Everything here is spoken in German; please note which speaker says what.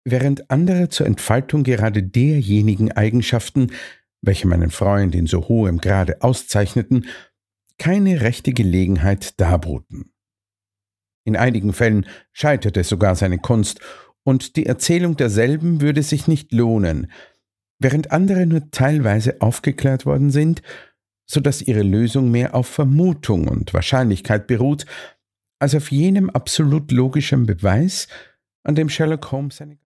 Speaker 1: während andere zur Entfaltung gerade derjenigen Eigenschaften, welche meinen Freund in so hohem Grade auszeichneten, keine rechte Gelegenheit darboten. In einigen Fällen scheiterte sogar seine Kunst, und die Erzählung derselben würde sich nicht lohnen, während andere nur teilweise aufgeklärt worden sind, so dass ihre Lösung mehr auf Vermutung und Wahrscheinlichkeit beruht, als auf jenem absolut logischen Beweis, an dem Sherlock Holmes seine